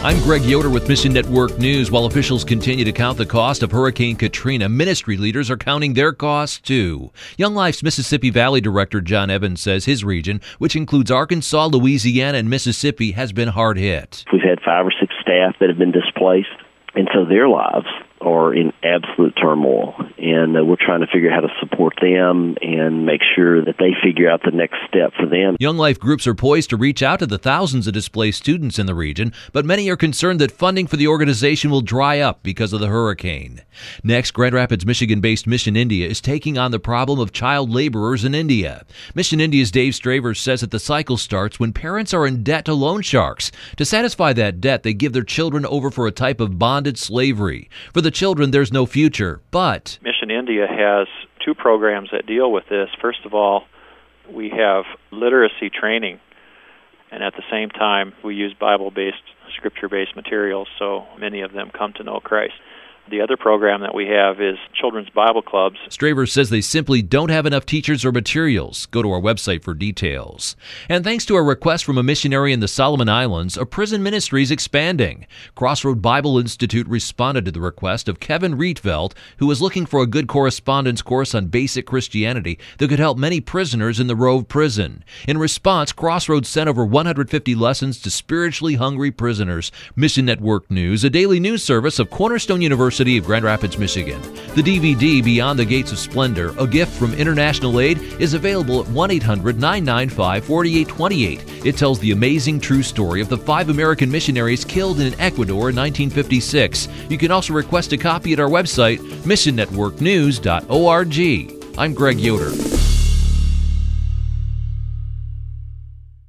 I'm Greg Yoder with Mission Network News. While officials continue to count the cost of Hurricane Katrina, ministry leaders are counting their costs too. Young Life's Mississippi Valley Director John Evans says his region, which includes Arkansas, Louisiana, and Mississippi, has been hard hit. We've had 5 or 6 staff that have been displaced, and so their lives are in absolute turmoil, and we're trying to figure out how to support them and make sure that they figure out the next step for them. Young Life groups are poised to reach out to the thousands of displaced students in the region, but many are concerned that funding for the organization will dry up because of the hurricane. Next, Grand Rapids, Michigan-based Mission India is taking on the problem of child laborers in India. Mission India's Dave Stravers says that the cycle starts when parents are in debt to loan sharks. To satisfy that debt, they give their children over for a type of bonded slavery. For the children, there's no future, but Mission India has 2 programs that deal with this. First of all, we have literacy training, and at the same time, we use Bible-based, scripture-based materials, so many of them come to know Christ. The other program that we have is children's Bible clubs. Stravers says they simply don't have enough teachers or materials. Go to our website for details. And thanks to a request from a missionary in the Solomon Islands, a prison ministry is expanding. Crossroad Bible Institute responded to the request of Kevin Rietveld, who was looking for a good correspondence course on basic Christianity that could help many prisoners in the Rove prison. In response, Crossroads sent over 150 lessons to spiritually hungry prisoners. Mission Network News, a daily news service of Cornerstone University of Grand Rapids, Michigan. The DVD, Beyond the Gates of Splendor, a gift from International Aid, is available at 1-800-995-4828. It tells the amazing true story of the 5 American missionaries killed in Ecuador in 1956. You can also request a copy at our website, missionnetworknews.org. I'm Greg Yoder.